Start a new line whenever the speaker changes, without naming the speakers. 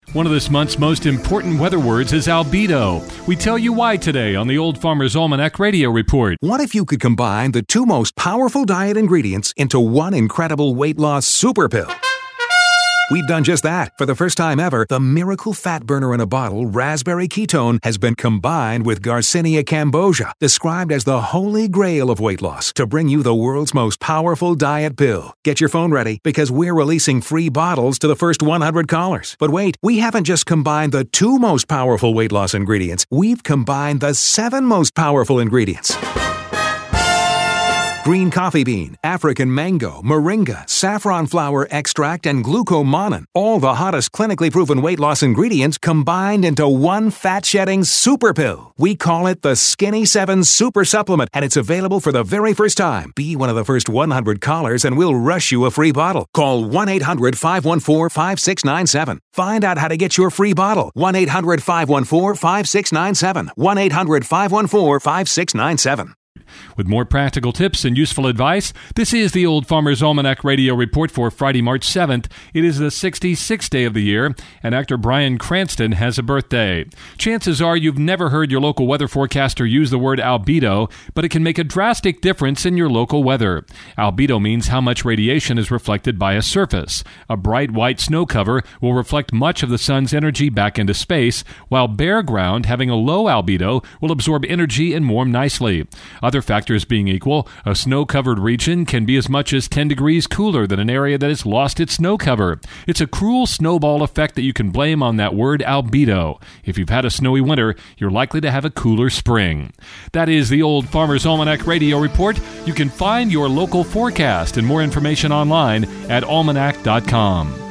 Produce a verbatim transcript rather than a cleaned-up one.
One of this month's most important weather words is albedo. We tell you why today on the Old Farmer's Almanac Radio Report.
What if you could combine the two most powerful diet ingredients into one incredible weight loss super pill? We've done just that. For the first time ever, the miracle fat burner in a bottle, raspberry ketone, has been combined with Garcinia cambogia, described as the holy grail of weight loss, to bring you the world's most powerful diet pill. Get your phone ready, because we're releasing free bottles to the first one hundred callers. But wait, we haven't just combined the two most powerful weight loss ingredients. We've combined the seven most powerful ingredients. Green coffee bean, African mango, moringa, saffron flower extract, and glucomannan. All the hottest clinically proven weight loss ingredients combined into one fat-shedding super pill. We call it the Skinny seven Super Supplement, and it's available for the very first time. Be one of the first one hundred callers, and we'll rush you a free bottle. Call one eight hundred five one four five six nine seven. Find out how to get your free bottle. one eight hundred five one four five six nine seven. one eight hundred five one four five six nine seven.
With more practical tips and useful advice, this is the Old Farmer's Almanac Radio Report for Friday, March seventh. It is the sixty-sixth day of the year, and actor Bryan Cranston has a birthday. Chances are you've never heard your local weather forecaster use the word albedo, but it can make a drastic difference in your local weather. Albedo means how much radiation is reflected by a surface. A bright white snow cover will reflect much of the sun's energy back into space, while bare ground having a low albedo will absorb energy and warm nicely. Other factors being equal, a snow-covered region can be as much as ten degrees cooler than an area that has lost its snow cover. It's a cruel snowball effect that you can blame on that word albedo. If you've had a snowy winter, you're likely to have a cooler spring. That is the Old Farmer's Almanac Radio Report. You can find your local forecast and more information online at almanac dot com.